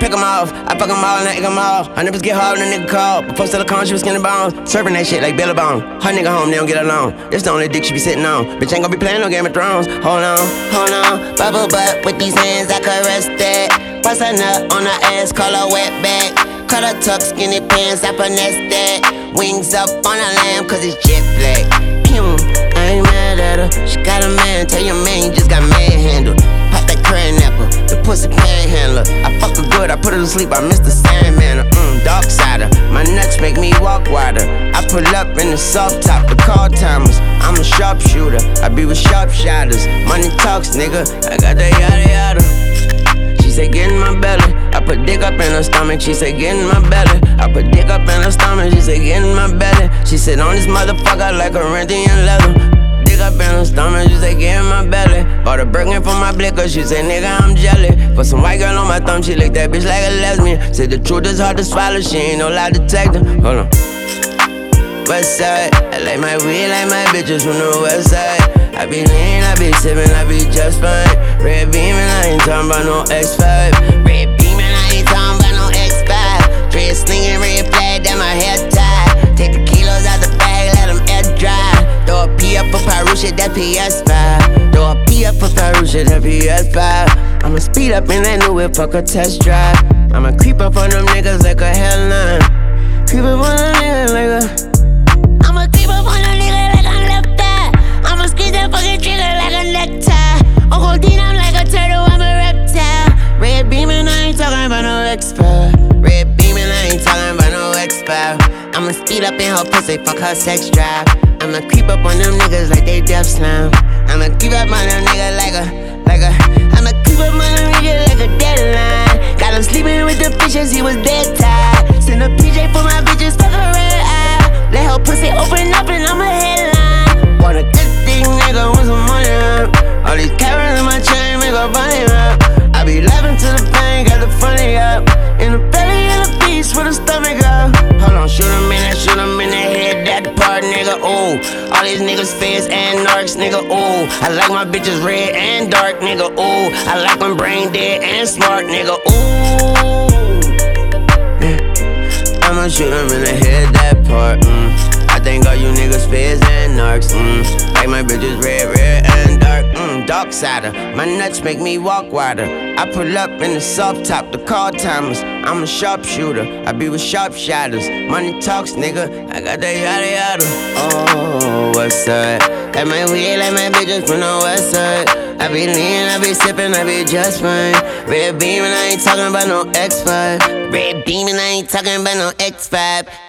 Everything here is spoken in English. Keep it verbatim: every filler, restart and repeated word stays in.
pick 'em off. I fuck 'em all and I egg 'em all. I never get hard when a nigga call. Before silicone, she was skinny bones. Serving that shit like Billabong. Her nigga home, they don't get along. This the only dick she be sitting on. Bitch ain't gonna be playing no Game of Thrones. Hold on, hold on. Bubble butt with these hands, I caress that. Bust a nut on her ass, call her wet back. Cut her tuck, skinny pants, I finesse that. Wings up on her lamb, cause it's jet black. Pew, I ain't mad at her. She got a man, tell your man you just got manhandled. Pop that crayon apple, the pussy panhandler. I fuck her good, I put her to sleep, I miss the Sandman. Mmm, dark sider, my nuts make me walk wider. I pull up in the soft top, the call timers. I'm a sharpshooter, I be with sharp shotters. Money talks, nigga, I got that yada yada. She say get in my belly, I put dick up in her stomach. She say get in my belly, I put dick up in her stomach. She say get in my belly. She said on this motherfucker like Corinthian leather. Dick up in her stomach, she say get in my belly. Bought a Birkin for my blicker, she say nigga I'm jelly. Put some white girl on my thumb, she licked that bitch like a lesbian. Said the truth is hard to swallow, she ain't no lie detector. Hold on. West side, I like my weed like my bitches from the west side. I be lean, I be sippin', I be just fine. Red beamin', I ain't talking about no X five. Red beamin', I ain't talking about no X five. Dread slingin', red flag, that my hair tied. Take the kilos out the bag, let them air dry. Throw a P up for Pyrusha, that P S five. Throw a P up for Pyrusha, that P S five. I'ma speed up in that new whip, fuck a test drive. I'ma creep up on them niggas like a hellline. Creep up on them niggas like a I'ma creep up on a nigga like I'm left eye. I'ma squeeze that fucking trigger like a necktie. On codeine, I'm like a turtle, I'm a reptile. Red beamin', I ain't talking about no X five. Red beamin', I ain't talking about no X five. I'ma speed up in her pussy, fuck her sex drive. I'ma creep up on them niggas like they death slime. I'ma creep up on them niggas like a, like a I'ma creep up on them niggas like a deadline. Got him sleeping with the fishes, he was dead tired. Send a P J for my bitches, fuck a red eye. Let her pussy open up and I'm a headline. Want a good thing, nigga, want some money up. All these carrots in my chain make a bunny up. I be laughing to the pain, got the funny up. In the belly of the beast with a stomach up. Hold on, shoot him in that, shoot him in the head, that part, nigga, ooh. All these niggas feds and narcs, nigga, ooh. I like my bitches red and dark, nigga, ooh. I like them brain dead and smart, nigga, ooh. Yeah. I'ma shoot him in the head, that part, mm. I think all you niggas feds and narcs, mm. Like my bitches red, red and dark, mm. Dark sider, my nuts make me walk wider. I pull up in the soft top, the call timers. I'm a sharpshooter, I be with sharp shotters. Money talks, nigga, I got that yada yada. Oh, west side, like my weed, like my bitches from the west side. I be lean, I be sippin', I be just fine. Red beamin', I ain't talking about no X five. Red beamin', I ain't talking about no X five.